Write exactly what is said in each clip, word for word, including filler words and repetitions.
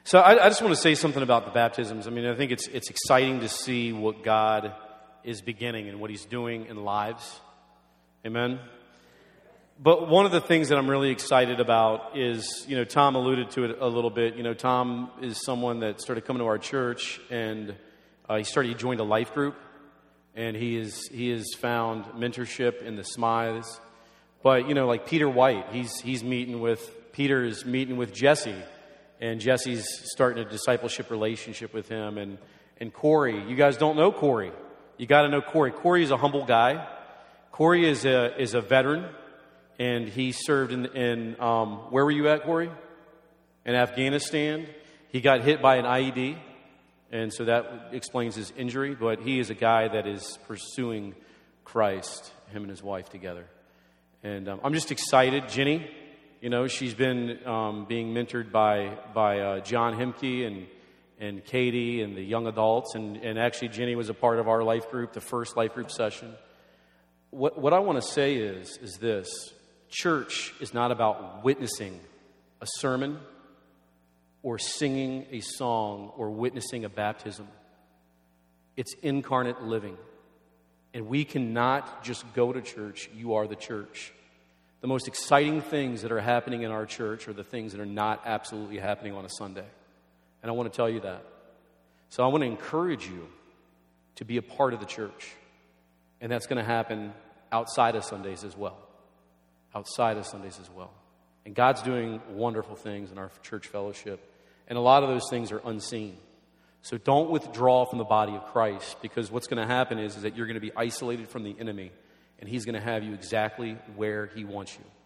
So I, I just want to say something about the baptisms. I mean, I think it's it's exciting to see what God is beginning and what He's doing in lives. Amen. But one of the things that I'm really excited about is, you know, Tom alluded to it a little bit. You know, Tom is someone that started coming to our church, and uh, he started, he joined a life group, and he is he has found mentorship in the Smythes. But, you know, like Peter White, he's he's meeting with, Peter is meeting with Jesse, and Jesse's starting a discipleship relationship with him. And, and Corey, you guys don't know Corey. You got to know Corey. Corey is a humble guy. Corey is a is a veteran, and he served in, in um, where were you at, Corey? In Afghanistan. He got hit by an I E D, and so that explains his injury. But he is a guy that is pursuing Christ, him and his wife together. And um, I'm just excited. Jenny, you know, she's been um, being mentored by by uh, John Hemke and and Katie and the young adults. And, and actually, Jenny was a part of our life group, the first life group session. What what I want to say is is this: church is not about witnessing a sermon or singing a song or witnessing a baptism. It's incarnate living. And we cannot just go to church. You are the church. The most exciting things that are happening in our church are the things that are not absolutely happening on a Sunday. And I want to tell you that. So I want to encourage you to be a part of the church. And that's going to happen outside of Sundays as well. Outside of Sundays as well. And God's doing wonderful things in our church fellowship. And a lot of those things are unseen. So don't withdraw from the body of Christ, because what's going to happen is, is that you're going to be isolated from the enemy, and he's going to have you exactly where he wants you.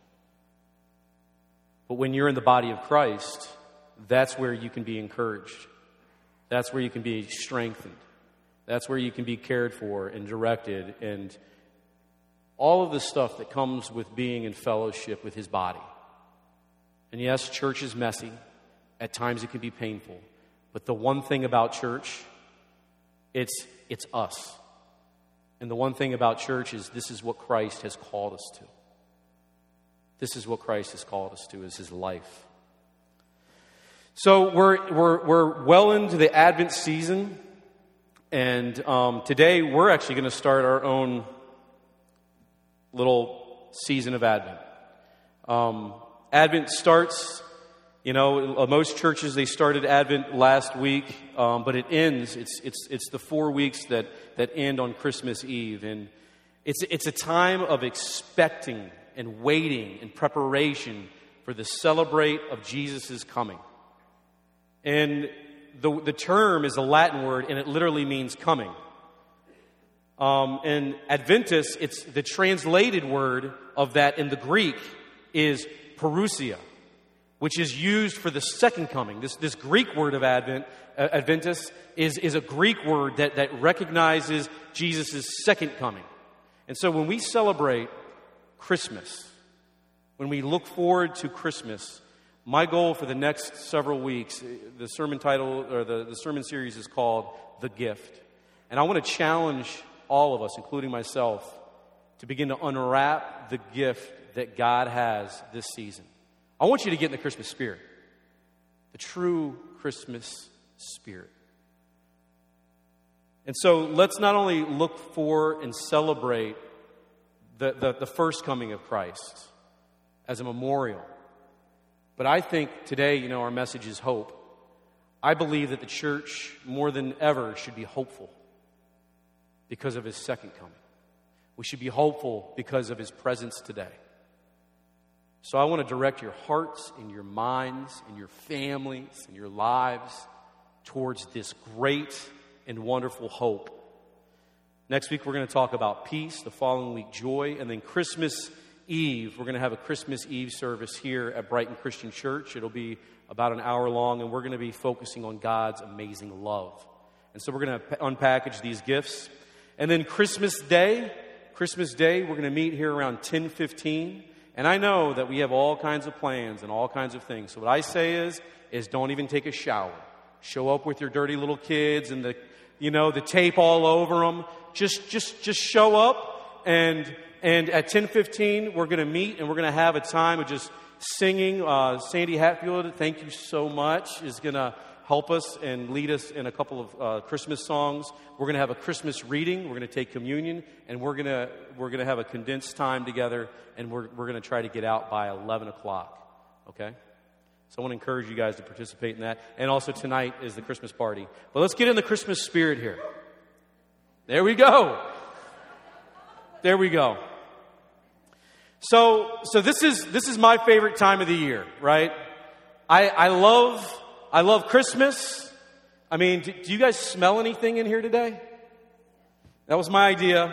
But when you're in the body of Christ, that's where you can be encouraged. That's where you can be strengthened. That's where you can be cared for and directed, and all of the stuff that comes with being in fellowship with his body. And yes, church is messy. At times it can be painful. But the one thing about church, it's it's us. And the one thing about church is this is what Christ has called us to. This is what Christ has called us to, is his life. So we're we're we're well into the Advent season, and um, today we're actually going to start our own little season of Advent. Um, Advent starts. You know, most churches, they started Advent last week, um, but it ends. It's it's it's the four weeks that, that end on Christmas Eve. And it's it's a time of expecting and waiting and preparation for the celebrate of Jesus' coming. And the the term is a Latin word, and it literally means coming. Um, and Adventus, it's the translated word of that in the Greek is parousia, which is used for the second coming. This this Greek word of Advent, uh, Adventus, is, is a Greek word that, that recognizes Jesus' second coming. And so when we celebrate Christmas, when we look forward to Christmas, my goal for the next several weeks, the sermon title, or the, the sermon series is called The Gift. And I want to challenge all of us, including myself, to begin to unwrap the gift that God has this season. I want you to get in the Christmas spirit, the true Christmas spirit. And so let's not only look for and celebrate the, the, the first coming of Christ as a memorial, but I think today, you know, our message is hope. I believe that the church, more than ever, should be hopeful because of his second coming. We should be hopeful because of his presence today. So I want to direct your hearts and your minds and your families and your lives towards this great and wonderful hope. Next week, we're going to talk about peace. The following week, joy. And then Christmas Eve, we're going to have a Christmas Eve service here at Brighton Christian Church. It'll be about an hour long, and we're going to be focusing on God's amazing love. And so we're going to unpackage these gifts. And then Christmas Day, Christmas Day, we're going to meet here around ten fifteen. And I know that we have all kinds of plans and all kinds of things. So what I say is, is don't even take a shower. Show up with your dirty little kids and the, you know, the tape all over them. Just, just, just show up. And, and at ten fifteen, we're going to meet and we're going to have a time of just singing. Uh, Sandy Hatfield, thank you so much, is going to help us and lead us in a couple of uh, Christmas songs. We're going to have a Christmas reading. We're going to take communion, and we're going to we're going to have a condensed time together, and we're we're going to try to get out by eleven o'clock. Okay? So I want to encourage you guys to participate in that. And also tonight is the Christmas party. But let's get in the Christmas spirit here. There we go. There we go. So, so this is this is my favorite time of the year, right? I I love I love Christmas. I mean, do, do you guys smell anything in here today? That was my idea.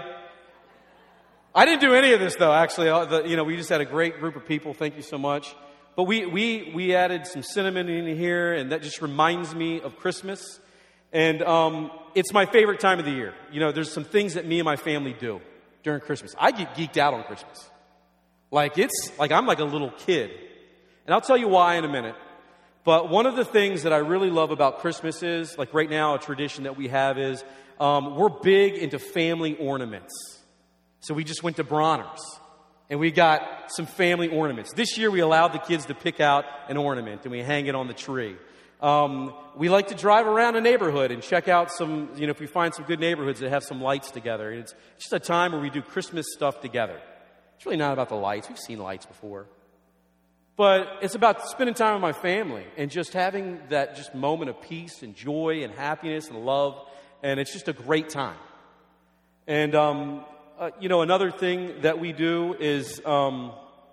I didn't do any of this though. Actually, the, you know, we just had a great group of people. Thank you so much. But we, we, we added some cinnamon in here, and that just reminds me of Christmas. And um, it's my favorite time of the year. You know, there's some things that me and my family do during Christmas. I get geeked out on Christmas. Like, it's like I'm like a little kid. And I'll tell you why in a minute. But one of the things that I really love about Christmas is, like right now, a tradition that we have is um, we're big into family ornaments. So we just went to Bronner's. And we got some family ornaments. This year we allowed the kids to pick out an ornament and we hang it on the tree. Um, we like to drive around a neighborhood and check out some, you know, if we find some good neighborhoods that have some lights together. And it's just a time where we do Christmas stuff together. It's really not about the lights. We've seen lights before. But it's about spending time with my family and just having that just moment of peace and joy and happiness and love. And it's just a great time. And, um, Uh, you know, another thing that we do is um,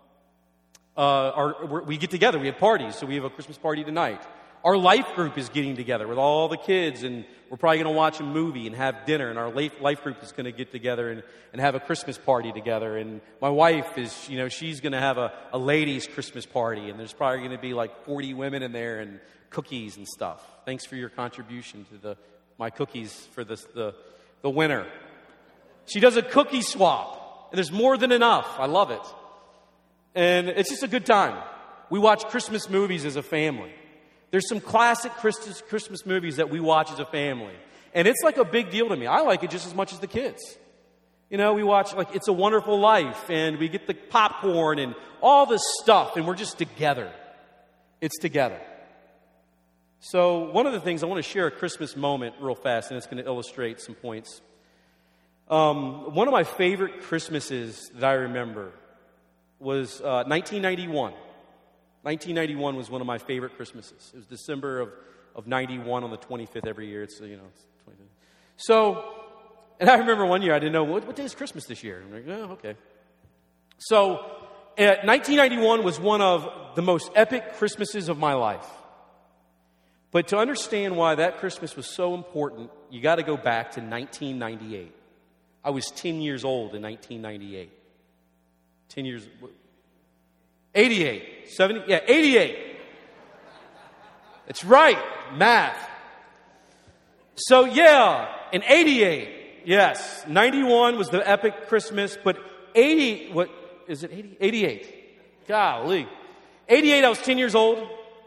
uh, our, we're, we get together. We have parties. So we have a Christmas party tonight. Our life group is getting together with all the kids, and we're probably going to watch a movie and have dinner. And our life, life group is going to get together and, and have a Christmas party together. And my wife is, you know, she's going to have a, a ladies' Christmas party. And there's probably going to be like forty women in there and cookies and stuff. Thanks for your contribution to the my cookies for this, the the winter. She does a cookie swap, and there's more than enough. I love it. And it's just a good time. We watch Christmas movies as a family. There's some classic Christmas, Christmas movies that we watch as a family. And it's like a big deal to me. I like it just as much as the kids. You know, we watch like It's a Wonderful Life, and we get the popcorn and all this stuff, and we're just together. It's together. So one of the things, I want to share a Christmas moment real fast, and it's going to illustrate some points. Um, one of my favorite Christmases that I remember was uh, nineteen ninety-one. nineteen ninety-one was one of my favorite Christmases. It was December of, of ninety-one on the twenty-fifth every year. It's, you know, it's twenty-fifth. So, and I remember one year I didn't know, what, what day is Christmas this year? I'm like, oh, okay. So, uh, nineteen ninety-one was one of the most epic Christmases of my life. But to understand why that Christmas was so important, you got to go back to nineteen ninety-eight. I was ten years old in nineteen ninety-eight. ten years, eighty-eight, seventy, yeah, eighty-eight. That's right, math. So yeah, in eighty-eight, yes, ninety-one was the epic Christmas, but eighty, what, is it eighty? eighty-eight. Golly. eighty-eight, I was ten years old.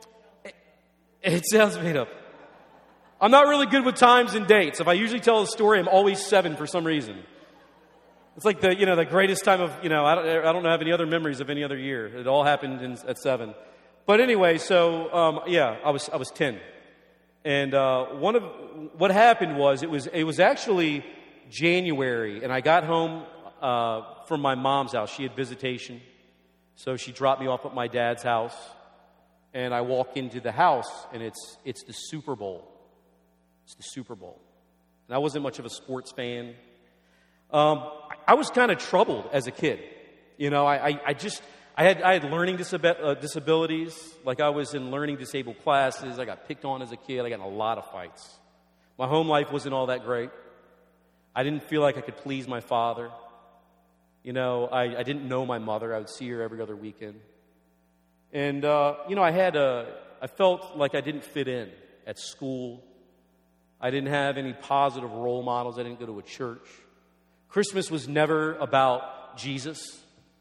It sounds made up. I'm not really good with times and dates. If I usually tell a story, I'm always seven for some reason. It's like the, you know, the greatest time of, you know, I don't, I don't have any other memories of any other year. It all happened in, at seven. But anyway, so, um, yeah, I was, I was ten. And, uh, one of, what happened was, it was, it was actually January, and I got home, uh, from my mom's house. She had visitation. So she dropped me off at my dad's house. And I walk into the house, and it's, it's the Super Bowl. It's the Super Bowl. And I wasn't much of a sports fan. Um, I was kind of troubled as a kid. You know, I, I, I just, I had, I had learning disab- uh, disabilities. Like I was in learning disabled classes. I got picked on as a kid. I got in a lot of fights. My home life wasn't all that great. I didn't feel like I could please my father. You know, I, I didn't know my mother. I would see her every other weekend. And, uh, you know, I had a, I felt like I didn't fit in at school. I didn't have any positive role models. I didn't go to a church. Christmas was never about Jesus.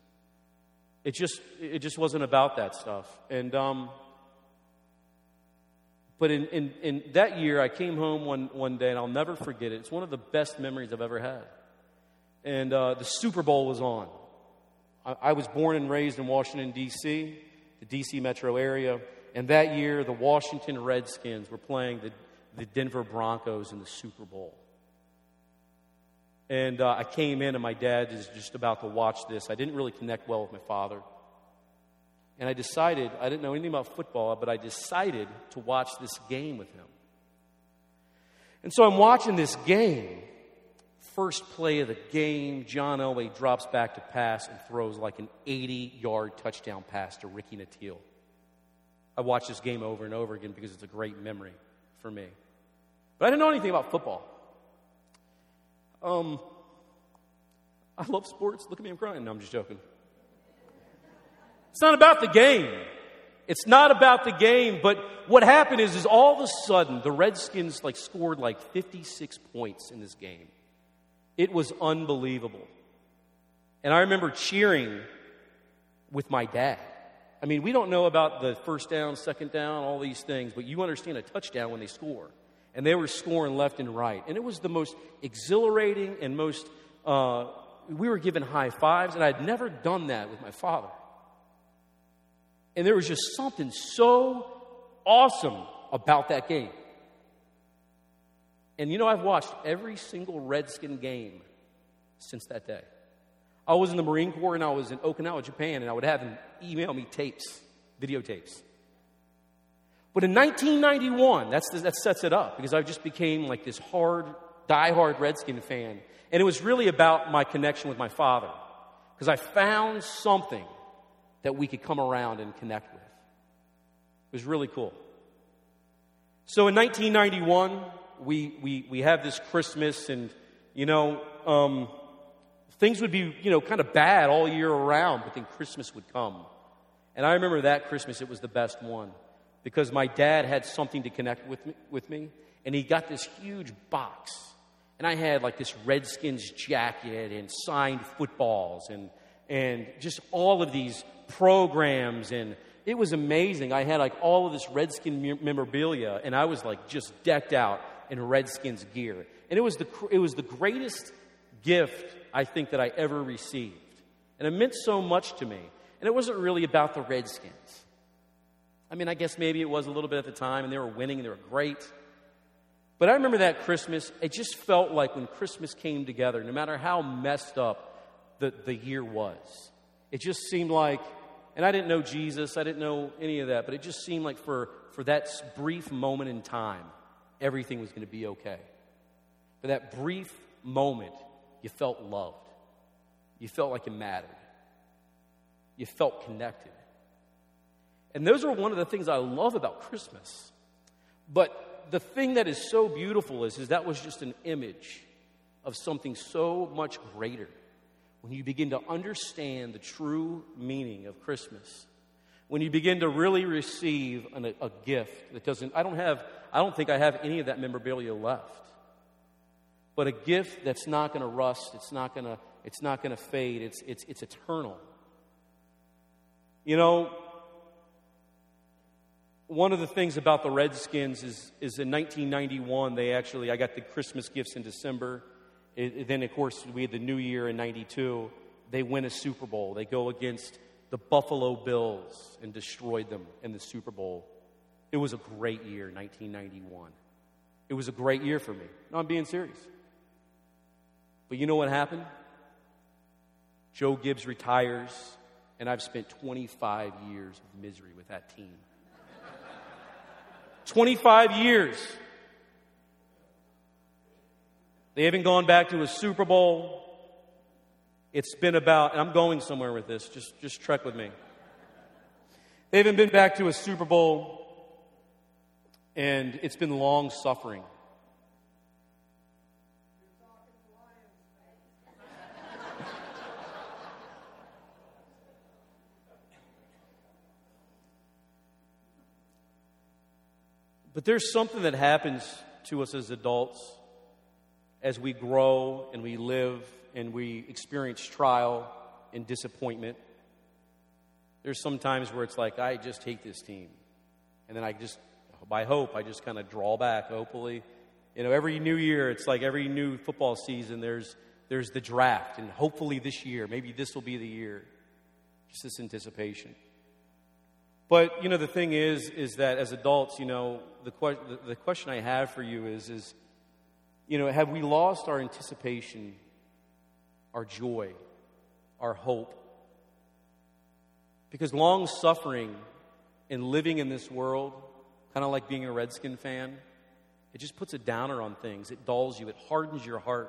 It just, it just wasn't about that stuff. And, um, but in, in, in that year, I came home one, one day, and I'll never forget it. It's one of the best memories I've ever had. And uh, the Super Bowl was on. I, I was born and raised in Washington, D C, the D C metro area. And that year, the Washington Redskins were playing the, the Denver Broncos in the Super Bowl. And uh, I came in, and my dad is just about to watch this. I didn't really connect well with my father. And I decided, I didn't know anything about football, but I decided to watch this game with him. And so I'm watching this game. First play of the game, John Elway drops back to pass and throws like an eighty-yard touchdown pass to Ricky Nattiel. I watched this game over and over again because it's a great memory for me. But I didn't know anything about football. Um, I love sports. Look at me, I'm crying. No, I'm just joking. It's not about the game. It's not about the game. But what happened is, is all of a sudden, the Redskins like scored like fifty-six points in this game. It was unbelievable. And I remember cheering with my dad. I mean, we don't know about the first down, second down, all these things, but you understand a touchdown when they score. And they were scoring left and right. And it was the most exhilarating and most, uh, we were given high fives, and I'd never done that with my father. And there was just something so awesome about that game. And you know, I've watched every single Redskin game since that day. I was in the Marine Corps, and I was in Okinawa, Japan, and I would have them email me tapes, videotapes. But in nineteen ninety-one, that's, that sets it up, because I just became like this hard, diehard Redskin fan. And it was really about my connection with my father, because I found something that we could come around and connect with. It was really cool. So in nineteen ninety-one, we we we have this Christmas, and, you know, um, things would be, you know, kind of bad all year around, but then Christmas would come. And I remember that Christmas, it was the best one, because my dad had something to connect with me, with me, and he got this huge box. And I had like this Redskins jacket and signed footballs and and just all of these programs, and it was amazing. I had like all of this Redskin memorabilia, and I was like just decked out in Redskins gear. And it was the it was the greatest gift I think that I ever received. And it meant so much to me. And it wasn't really about the Redskins. I mean, I guess maybe it was a little bit at the time, and they were winning, and they were great. But I remember that Christmas, it just felt like when Christmas came together, no matter how messed up the, the year was, it just seemed like, and I didn't know Jesus, I didn't know any of that, but it just seemed like for, for that brief moment in time, everything was going to be okay. For that brief moment, you felt loved. You felt like it mattered. You felt connected. And those are one of the things I love about Christmas. But the thing that is so beautiful is, is that was just an image of something so much greater. When you begin to understand the true meaning of Christmas, when you begin to really receive an, a gift that doesn't, I don't have, I don't think I have any of that memorabilia left. But a gift that's not going to rust, it's not going to, it's not going to fade, it's, it's, it's eternal. You know, one of the things about the Redskins is, is in nineteen ninety-one, they actually, I got the Christmas gifts in December. It, then, of course, we had the New Year in ninety-two. They win a Super Bowl. They go against the Buffalo Bills and destroyed them in the Super Bowl. It was a great year, nineteen ninety-one. It was a great year for me. No, I'm being serious. But you know what happened? Joe Gibbs retires, and I've spent twenty-five years of misery with that team. twenty-five years. They haven't gone back to a Super Bowl. It's been about, and I'm going somewhere with this, just, just trek with me. They haven't been back to a Super Bowl, and it's been long suffering. But there's something that happens to us as adults as we grow and we live and we experience trial and disappointment. There's some times where it's like, I just hate this team. And then I just, by hope, I just kind of draw back, hopefully. You know, every new year, it's like every new football season, there's there's the draft. And hopefully this year, maybe this will be the year. Just this anticipation. But, you know, the thing is, is that as adults, you know, the, que- the, the question I have for you is, is, you know, have we lost our anticipation, our joy, our hope? Because long suffering and living in this world, kind of like being a Redskin fan, it just puts a downer on things. It dulls you. It hardens your heart.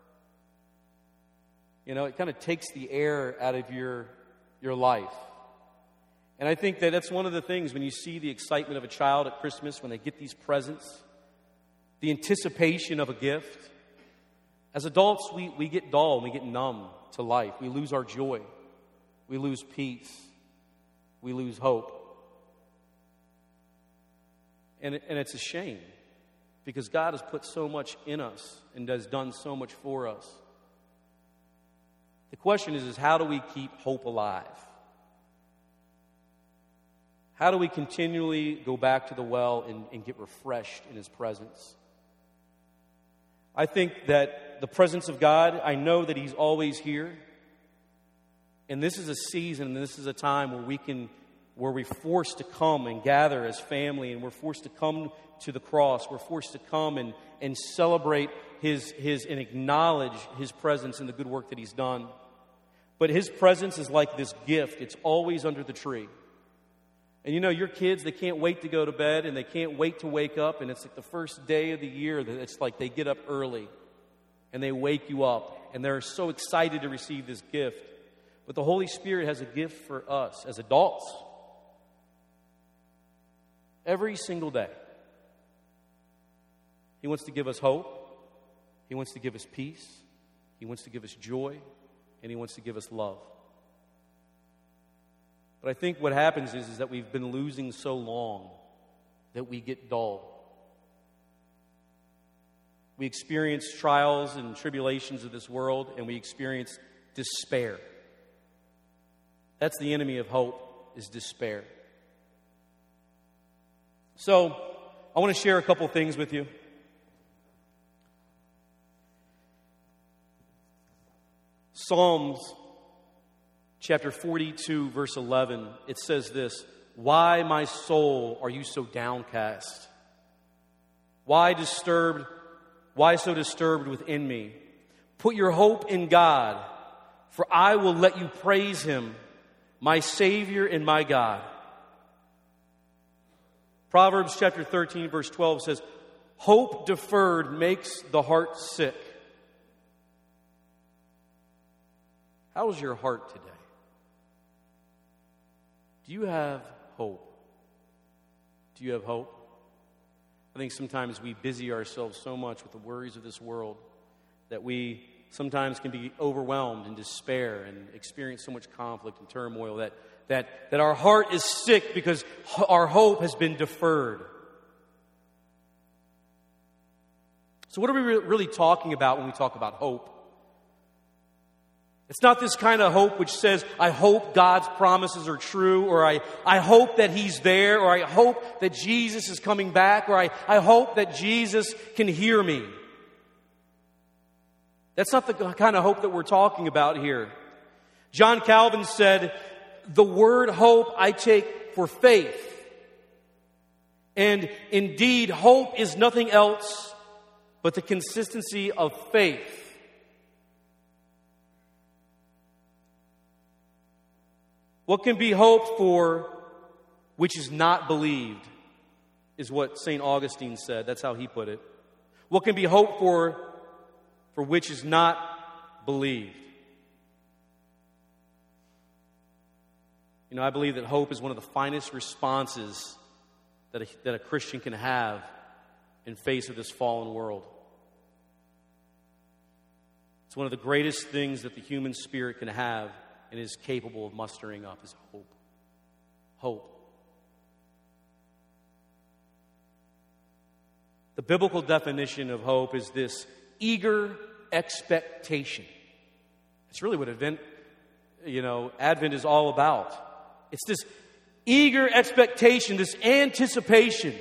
You know, it kind of takes the air out of your, your life. And I think that that's one of the things when you see the excitement of a child at Christmas, when they get these presents, the anticipation of a gift. As adults, we, we get dull and we get numb to life. We lose our joy. We lose peace. We lose hope. And, and it's a shame because God has put so much in us and has done so much for us. The question is, is how do we keep hope alive? How do we continually go back to the well and, and get refreshed in His presence? I think that the presence of God, I know that He's always here. And this is a season, and this is a time where we can, where we're forced to come and gather as family, and we're forced to come to the cross. We're forced to come and, and celebrate His, His, and acknowledge His presence and the good work that He's done. But His presence is like this gift. It's always under the tree. And you know, your kids, they can't wait to go to bed, and they can't wait to wake up, and it's like the first day of the year that it's like they get up early, and they wake you up, and they're so excited to receive this gift. But the Holy Spirit has a gift for us as adults. Every single day. He wants to give us hope. He wants to give us peace. He wants to give us joy. And He wants to give us love. But I think what happens is, is that we've been losing so long that we get dull. We experience trials and tribulations of this world, and we experience despair. That's the enemy of hope, is despair. So, I want to share a couple things with you. Psalms chapter forty-two, verse eleven, it says this: "Why, my soul, are you so downcast? Why disturbed? Why so disturbed within me? Put your hope in God, for I will let you praise Him, my Savior and my God." Proverbs chapter thirteen, verse twelve says, "Hope deferred makes the heart sick." How's your heart today? Do you have hope? Do you have hope? I think sometimes we busy ourselves so much with the worries of this world that we sometimes can be overwhelmed in despair and experience so much conflict and turmoil that, that, that our heart is sick because our hope has been deferred. So what are we really talking about when we talk about hope? It's not this kind of hope which says, I hope God's promises are true, or I, I hope that He's there, or I hope that Jesus is coming back, or I, I hope that Jesus can hear me. That's not the kind of hope that we're talking about here. John Calvin said, "The word hope I take for faith. And indeed, hope is nothing else but the consistency of faith." What can be hoped for which is not believed is what Saint Augustine said. That's how he put it. What can be hoped for for which is not believed? You know, I believe that hope is one of the finest responses that a, that a Christian can have in face of this fallen world. It's one of the greatest things that the human spirit can have and is capable of mustering up is hope. Hope. The biblical definition of hope is this: eager expectation. It's really what Advent, you know, Advent is all about. It's this eager expectation, this anticipation.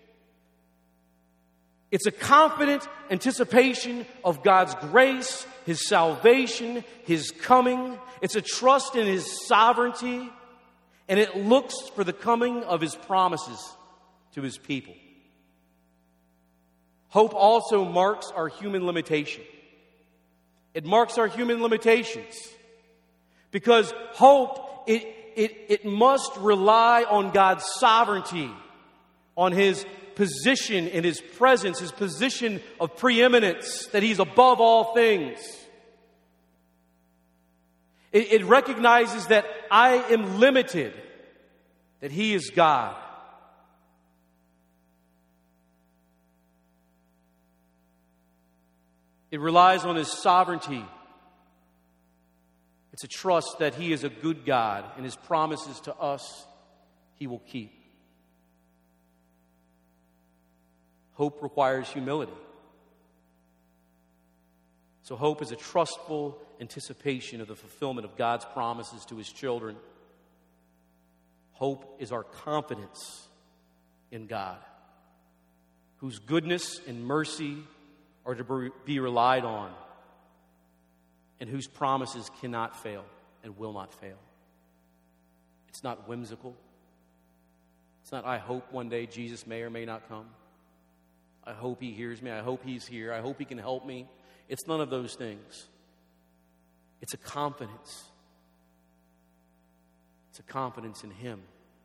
It's a confident anticipation of God's grace, His salvation, His coming. It's a trust in His sovereignty. and it looks for the coming of His promises to His people. Hope also marks our human limitation. It marks our human limitations because hope, it, it, it must rely on God's sovereignty, on His position in His presence, His position of preeminence, that He's above all things. It, it recognizes that I am limited, that He is God. It relies on His sovereignty. It's a trust that He is a good God and His promises to us He will keep. Hope requires humility. So hope is a trustful anticipation of the fulfillment of God's promises to His children. Hope is our confidence in God, whose goodness and mercy are to be relied on, and whose promises cannot fail and will not fail. It's not whimsical. It's not, I hope one day Jesus may or may not come. I hope He hears me. I hope He's here. I hope He can help me. It's none of those things. It's a confidence. It's a confidence in Him.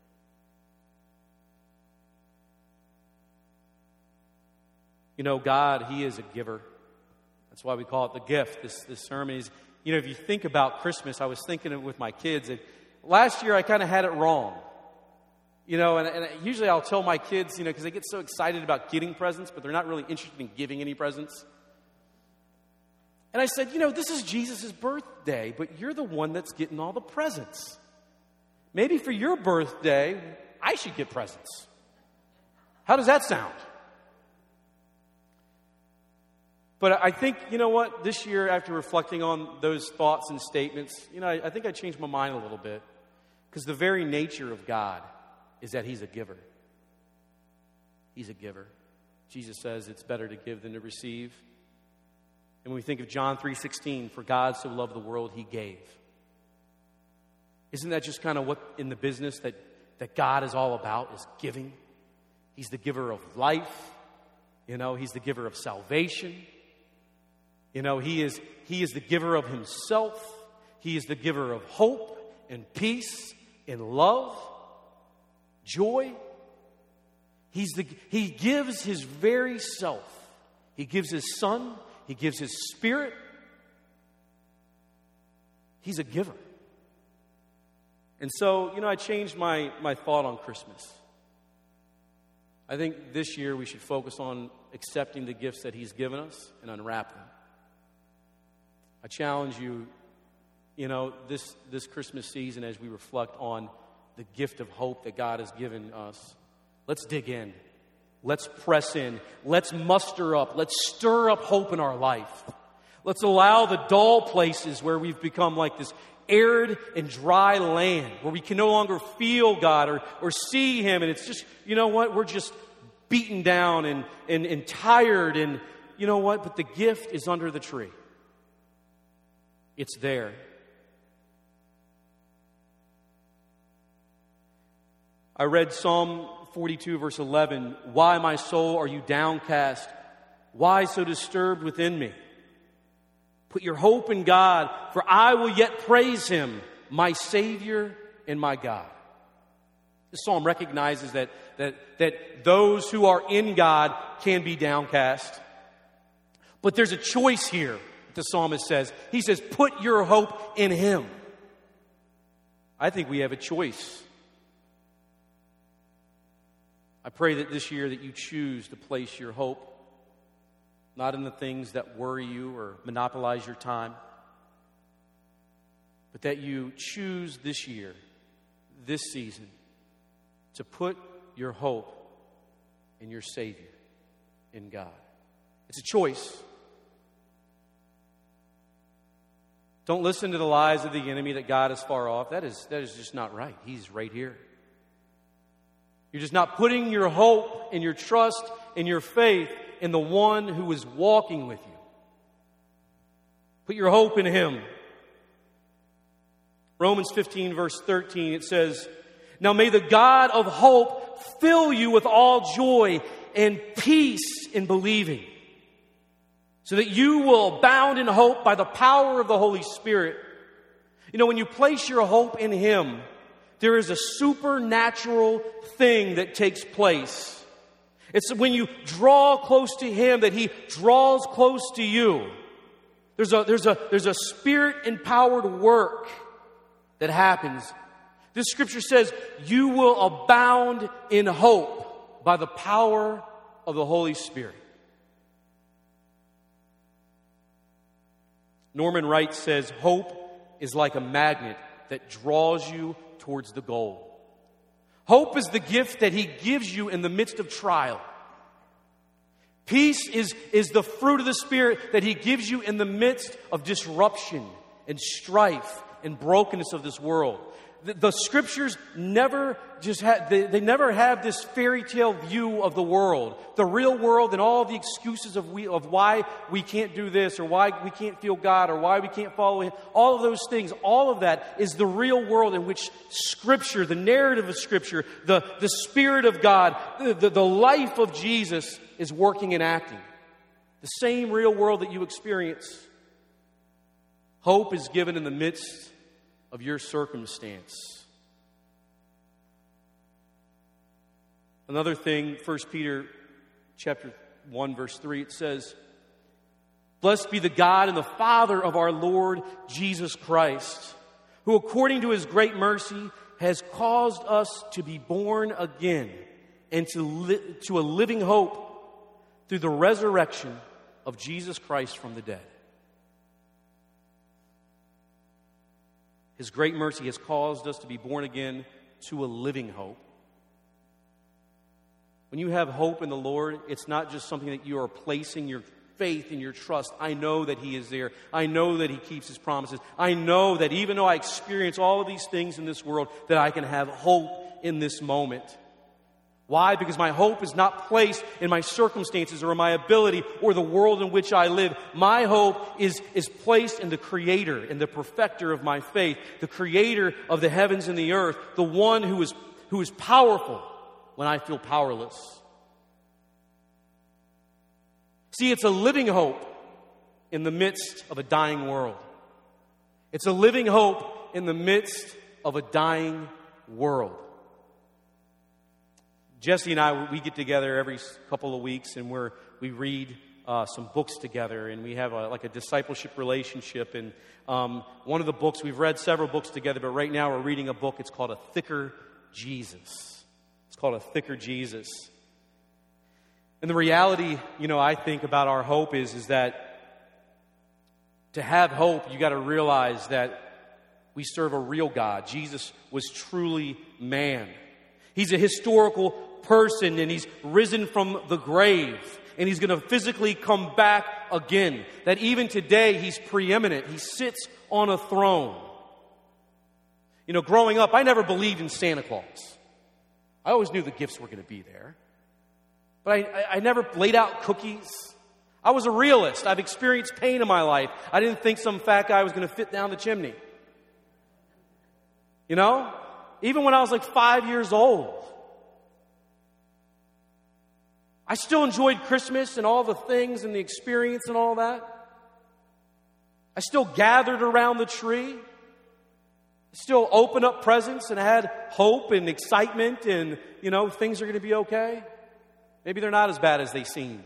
You know, God, He is a giver. That's why we call it the gift. This, this sermon is, you know, if you think about Christmas, I was thinking of it with my kids. And last year I kind of had it wrong. You know, and, and usually I'll tell my kids, you know, because they get so excited about getting presents, but they're not really interested in giving any presents. And I said, you know, this is Jesus' birthday, but you're the one that's getting all the presents. Maybe for your birthday, I should get presents. How does that sound? But I think, you know what, this year, after reflecting on those thoughts and statements, you know, I, I think I changed my mind a little bit. Because the very nature of God is that He's a giver. He's a giver. Jesus says it's better to give than to receive. And when we think of John three sixteen, for God so loved the world, He gave. Isn't that just kind of what in the business that, that God is all about, is giving? He's the giver of life. You know, He's the giver of salvation. You know, He is, he is the giver of Himself. He is the giver of hope and peace and love, joy. He's the, he gives His very self. He gives His Son. He gives His Spirit. He's a giver. And so, you know, I changed my, my thought on Christmas. I think this year we should focus on accepting the gifts that He's given us and unwrap them. I challenge you, you know, this, this Christmas season as we reflect on the gift of hope that God has given us. Let's dig in. Let's press in. Let's muster up. Let's stir up hope in our life. Let's allow the dull places where we've become like this arid and dry land, where we can no longer feel God or, or see Him. And it's just, you know what, we're just beaten down and, and, and tired. And you know what, but the gift is under the tree. It's there. I read Psalm forty-two, verse eleven. Why, my soul, are you downcast? Why so disturbed within me? Put your hope in God, for I will yet praise Him, my Savior and my God. This psalm recognizes that, that, that those who are in God can be downcast. But there's a choice here, the psalmist says. He says, put your hope in Him. I think we have a choice. I pray that this year that you choose to place your hope not in the things that worry you or monopolize your time, but that you choose this year, this season, to put your hope in your Savior, in God. It's a choice. Don't listen to the lies of the enemy that God is far off. That is, that is just not right. He's right here. You're just not putting your hope and your trust and your faith in the one who is walking with you. Put your hope in Him. Romans fifteen, verse thirteen, it says, Now may the God of hope fill you with all joy and peace in believing, so that you will abound in hope by the power of the Holy Spirit. You know, when you place your hope in Him, there is a supernatural thing that takes place. It's when you draw close to Him that He draws close to you. There's a, there's a, there's a Spirit-empowered work that happens. This scripture says, you will abound in hope by the power of the Holy Spirit. Norman Wright says, hope is like a magnet that draws you towards the goal. Hope is the gift that He gives you in the midst of trial. Peace is, is the fruit of the Spirit that He gives you in the midst of disruption and strife and brokenness of this world. The, the Scriptures never just have, they, they never have this fairy tale view of the world, the real world, and all the excuses of we of why we can't do this, or why we can't feel God, or why we can't follow Him. All of those things, all of that is the real world in which Scripture, the narrative of Scripture, the, the Spirit of God, the, the, the life of Jesus is working and acting. The same real world that you experience. Hope is given in the midst of your circumstance. Another thing, First Peter chapter one, verse three, it says, "Blessed be the God and the Father of our Lord Jesus Christ, who according to His great mercy has caused us to be born again and to, li- to a living hope through the resurrection of Jesus Christ from the dead." His great mercy has caused us to be born again to a living hope. When you have hope in the Lord, it's not just something that you are placing your faith and your trust. I know that He is there. I know that He keeps His promises. I know that even though I experience all of these things in this world, that I can have hope in this moment. Why? Because my hope is not placed in my circumstances or in my ability or the world in which I live. My hope is, is placed in the Creator and the perfecter of my faith, the Creator of the heavens and the earth, the one who is, who is powerful when I feel powerless. See, it's a living hope in the midst of a dying world. It's a living hope in the midst of a dying world. Jesse and I, we get together every couple of weeks, and we're, we read uh, some books together, and we have a, like a discipleship relationship. And um, one of the books, we've read several books together, but right now we're reading a book. It's called A Thicker Jesus. It's called A Thicker Jesus. And the reality, you know, I think about our hope is, is that to have hope, you got to realize that we serve a real God. Jesus was truly man. He's a historical person, and He's risen from the grave, and He's going to physically come back again. That even today He's preeminent. He sits on a throne. You know, growing up, I never believed in Santa Claus. I always knew the gifts were going to be there. But I, I, I never laid out cookies. I was a realist. I've experienced pain in my life. I didn't think some fat guy was going to fit down the chimney. You know? Even when I was like five years old. I still enjoyed Christmas and all the things and the experience and all that. I still gathered around the tree. Still opened up presents and had hope and excitement and, you know, things are going to be okay. Maybe they're not as bad as they seem.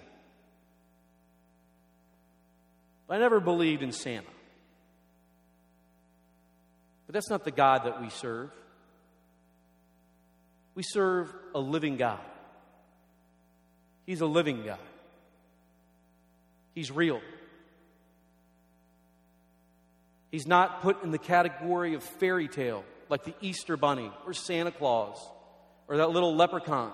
But I never believed in Santa. But that's not the God that we serve. We serve a living God. He's a living God. He's real. He's not put in the category of fairy tale like the Easter Bunny or Santa Claus or that little leprechaun.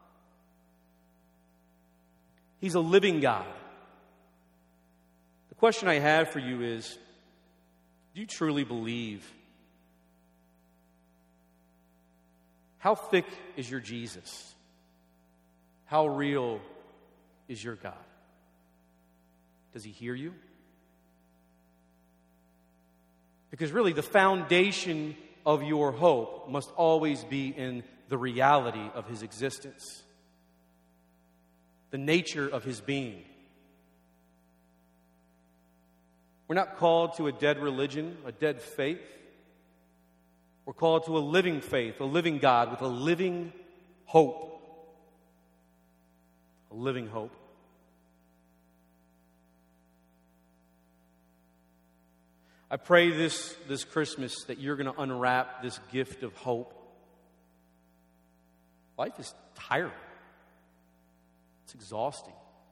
He's a living God. The question I have for you is, do you truly believe? How thick is your Jesus? How real is your God? Does He hear you? Because really the foundation of your hope must always be in the reality of his existence, the nature of his being. We're not called to a dead religion, a dead faith. We're called to a living faith, a living God with a living hope. A living hope. I pray this, this Christmas that you're going to unwrap this gift of hope. Life is tiring. It's exhausting.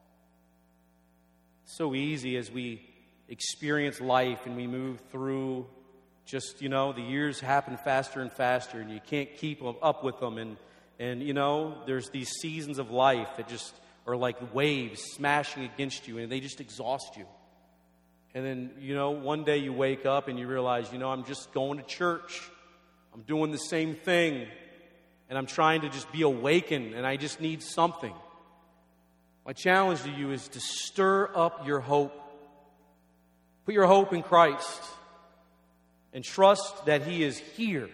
It's so easy as we experience life and we move through just, you know, the years happen faster and faster and you can't keep up with them. And, and you know, there's these seasons of life that just are like waves smashing against you and they just exhaust you. And then, you know, one day you wake up and you realize, you know, I'm just going to church. I'm doing the same thing. And I'm trying to just be awakened and I just need something. My challenge to you is to stir up your hope. Put your hope in Christ and trust that He is here.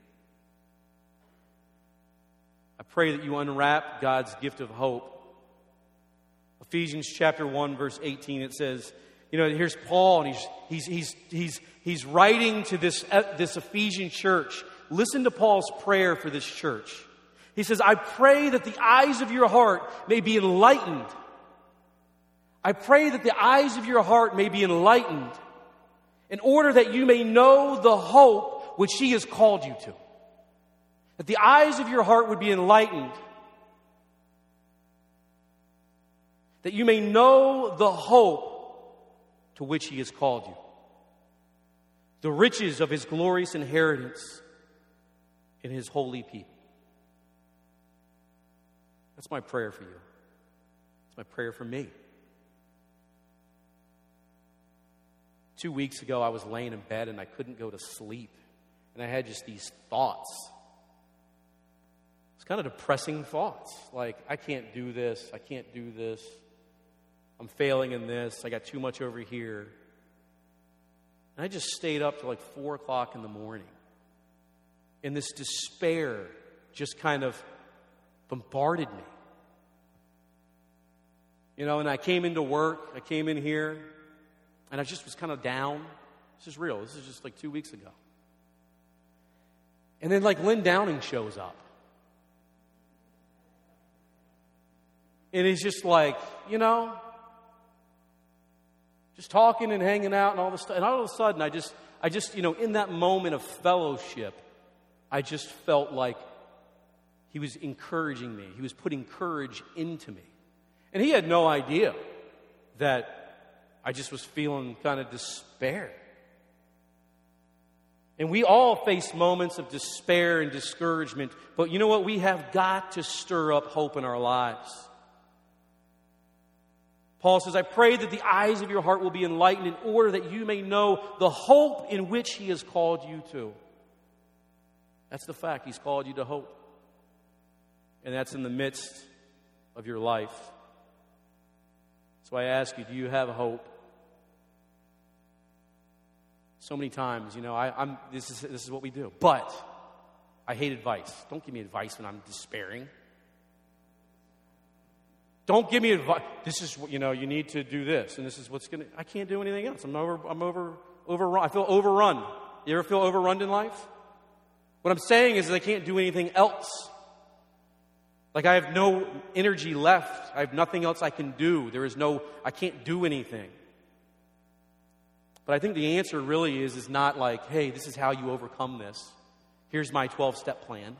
I pray that you unwrap God's gift of hope. Ephesians chapter one, verse eighteen, it says, you know, here's Paul, and he's he's he's he's he's writing to this this Ephesian church. Listen to Paul's prayer for this church. He says, I pray that the eyes of your heart may be enlightened. I pray that the eyes of your heart may be enlightened in order that you may know the hope which He has called you to. That the eyes of your heart would be enlightened. That you may know the hope to which He has called you. The riches of His glorious inheritance in His holy people. That's my prayer for you. It's my prayer for me. Two weeks ago, I was laying in bed and I couldn't go to sleep. And I had just these thoughts. It's kind of depressing thoughts. Like, I can't do this. I can't do this. I'm failing in this. I got too much over here. And I just stayed up till like four o'clock in the morning. And this despair just kind of bombarded me. You know, and I came into work. I came in here. And I just was kind of down. This is real. This is just like two weeks ago. And then like Lynn Downing shows up. And he's just like, you know, just talking and hanging out and all this stuff. And all of a sudden, I just, I just, you know, in that moment of fellowship, I just felt like he was encouraging me. He was putting courage into me. And he had no idea that I just was feeling kind of despair. And we all face moments of despair and discouragement. But you know what? We have got to stir up hope in our lives. Paul says, I pray that the eyes of your heart will be enlightened in order that you may know the hope in which He has called you to. That's the fact. He's called you to hope. And that's in the midst of your life. So I ask you, do you have hope? So many times, you know, I, I'm. This is this is what we do. But I hate advice. Don't give me advice when I'm despairing. Don't give me advice. This is what, you know, you need to do this, and this is what's gonna. I can't do anything else. I'm over. I'm over. Overrun. I feel overrun. You ever feel overrun in life? What I'm saying is that I can't do anything else. Like I have no energy left. I have nothing else I can do. There is no. I can't do anything. But I think the answer really is, is not like, hey, this is how you overcome this. Here's my twelve-step plan.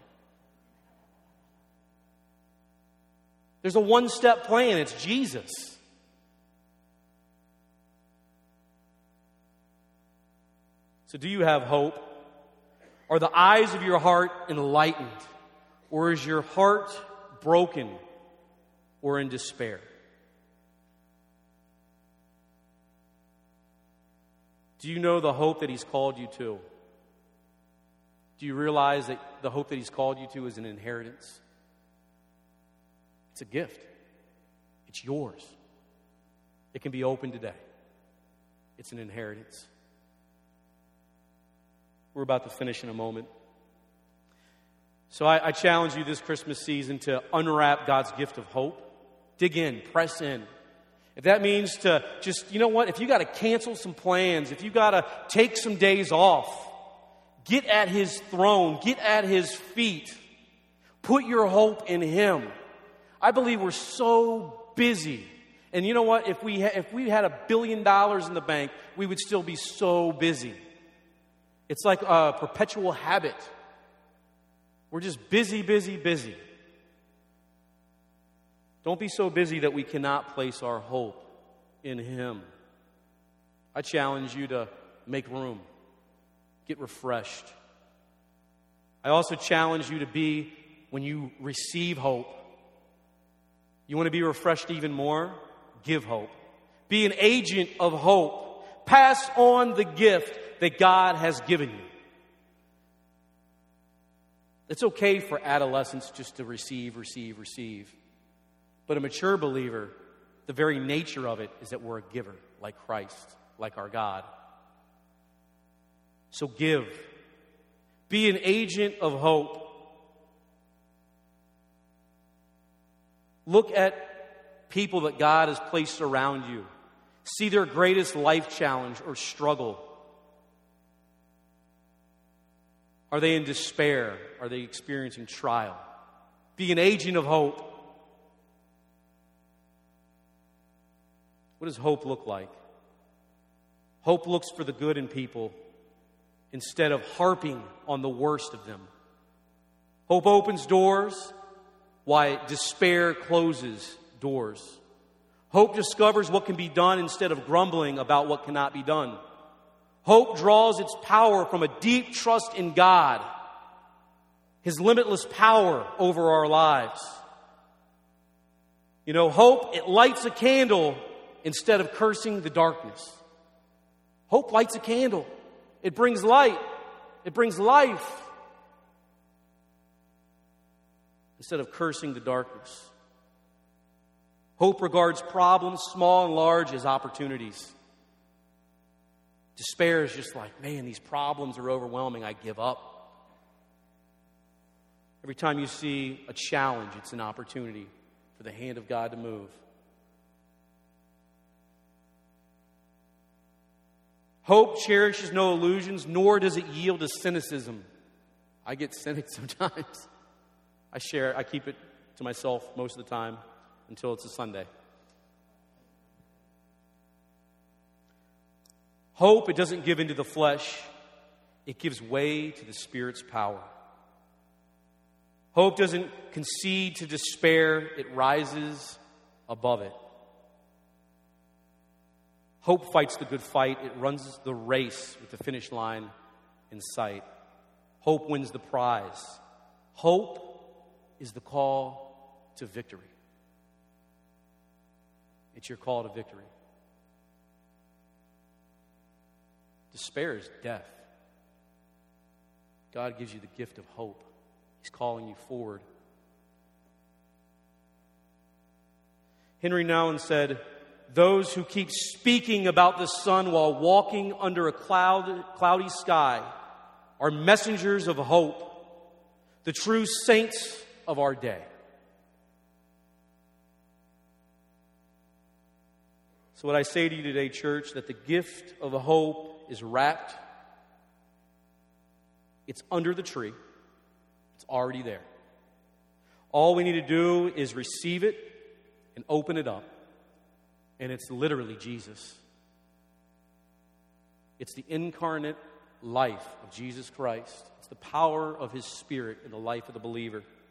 There's a one-step plan. It's Jesus. So do you have hope? Are the eyes of your heart enlightened? Or is your heart broken or in despair? Do you know the hope that He's called you to? Do you realize that the hope that He's called you to is an inheritance? It's a gift. It's yours. It can be opened today. It's an inheritance. We're about to finish in a moment. So I, I challenge you this Christmas season to unwrap God's gift of hope. Dig in, press in. If that means to just, you know what, if you got to cancel some plans, if you got to take some days off, get at His throne, get at His feet. Put your hope in Him. I believe we're so busy. And you know what, if we, ha- if we had a billion dollars in the bank, we would still be so busy. It's like a perpetual habit. We're just busy, busy, busy. Don't be so busy that we cannot place our hope in Him. I challenge you to make room. Get refreshed. I also challenge you to be, when you receive hope, you want to be refreshed even more? Give hope. Be an agent of hope. Pass on the gift that God has given you. It's okay for adolescents just to receive, receive, receive. But a mature believer, the very nature of it is that we're a giver, like Christ, like our God. So give. Be an agent of hope. Look at people that God has placed around you. See their greatest life challenge or struggle. Are they in despair? Are they experiencing trial? Be an agent of hope. What does hope look like? Hope looks for the good in people instead of harping on the worst of them. Hope opens doors while despair closes doors. Hope discovers what can be done instead of grumbling about what cannot be done. Hope draws its power from a deep trust in God, His limitless power over our lives. You know, hope, it lights a candle instead of cursing the darkness. Hope lights a candle. It brings light. It brings life. Instead of cursing the darkness. Hope regards problems, small and large, as opportunities. Despair is just like, man, these problems are overwhelming. I give up. Every time you see a challenge, it's an opportunity for the hand of God to move. Hope cherishes no illusions, nor does it yield to cynicism. I get cynic sometimes. I share, I keep it to myself most of the time until it's a Sunday. Hope, it doesn't give into the flesh. It gives way to the Spirit's power. Hope doesn't concede to despair. It rises above it. Hope fights the good fight. It runs the race with the finish line in sight. Hope wins the prize. Hope is the call to victory. It's your call to victory. Despair is death. God gives you the gift of hope. He's calling you forward. Henry Nouwen said, "Those who keep speaking about the sun while walking under a cloud, cloudy sky are messengers of hope, the true saints of our day." So what I say to you today, church, that the gift of hope is wrapped. It's under the tree. It's already there. All we need to do is receive it and open it up. And it's literally Jesus. It's the incarnate life of Jesus Christ. It's the power of His Spirit in the life of the believer.